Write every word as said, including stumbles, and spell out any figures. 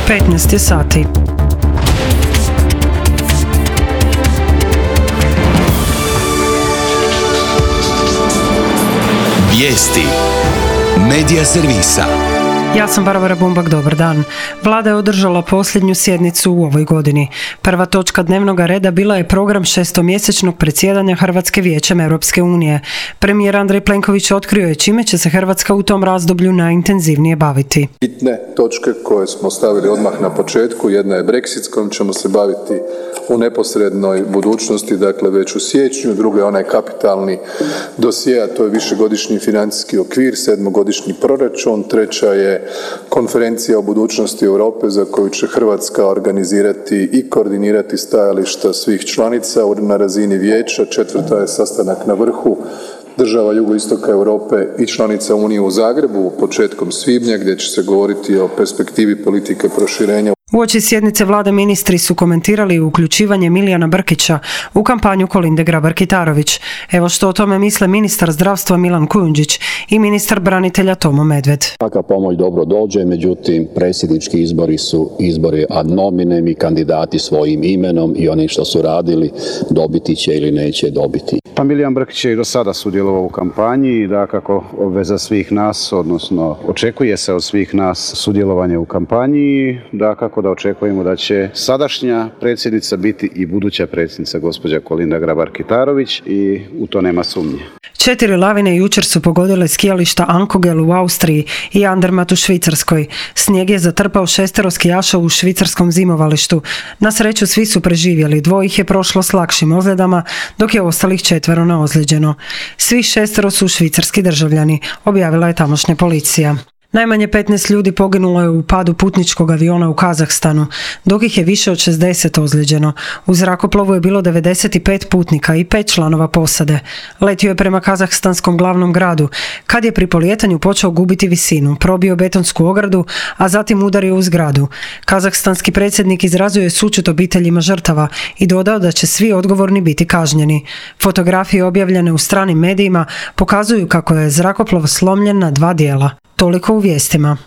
petnaest je sati. Vijesti Medija servisa. Ja sam Barbara Bumbak, dobar dan. Vlada je održala posljednju sjednicu u ovoj godini. Prva točka dnevnog reda bila je program šestomjesečnog predsjedanja Hrvatske Vijećem Europske unije. Premijer Andrej Plenković otkrio je čime će se Hrvatska u tom razdoblju najintenzivnije baviti. Bitne točke koje smo stavili odmah na početku, jedna je Brexit s kojim ćemo se baviti u neposrednoj budućnosti, dakle već u siječnju, druga je onaj kapitalni dosje, a to je višegodišnji financijski okvir, sedmogodišnji proračun, treća je konferencija o budućnosti Europe za koju će Hrvatska organizirati i koordinirati stajališta svih članica na razini vijeća, četvrta je sastanak na vrhu država jugoistoka Europe i članica Unije u Zagrebu početkom svibnja gdje će se govoriti o perspektivi politike proširenja. Uoči sjednice vlade ministri su komentirali uključivanje Milijana Brkića u kampanju Kolinde Grabar-Kitarović. Evo što o tome misle ministar zdravstva Milan Kujundžić i ministar branitelja Tomo Medved. Svaka pomoć dobro dođe, međutim predsjednički izbori su izbori ad nominem i kandidati svojim imenom i oni što su radili dobiti će ili neće dobiti. Pa Milijan Brkić je i do sada sudjelovao u kampanji i dakako obveza svih nas, odnosno očekuje se od svih nas sudjelovanje u kampanji, dakako da očekujemo da će sadašnja predsjednica biti i buduća predsjednica gospođa Kolinda Grabar-Kitarović i u to nema sumnje. Četiri lavine jučer su pogodile skijališta Ankogel u Austriji i Andermatt u Švicarskoj. Snijeg je zatrpao šestero skijaša u švicarskom zimovalištu. Na sreću svi su preživjeli, dvoje ih je prošlo s lakšim ozljedama, dok je ostalih četvero neozlijeđeno. Svi šestero su švicarski državljani, objavila je tamošnja policija. Najmanje petnaest ljudi poginulo je u padu putničkog aviona u Kazahstanu, dok ih je više od šezdeset ozlijeđeno. U zrakoplovu je bilo devedeset pet putnika i pet članova posade. Letio je prema kazahstanskom glavnom gradu, kad je pri polijetanju počeo gubiti visinu, probio betonsku ogradu, a zatim udario u zgradu. Kazahstanski predsjednik izrazio je sućut obiteljima žrtava i dodao da će svi odgovorni biti kažnjeni. Fotografije objavljene u stranim medijima pokazuju kako je zrakoplov slomljen na dva dijela. Toliko u vijestima.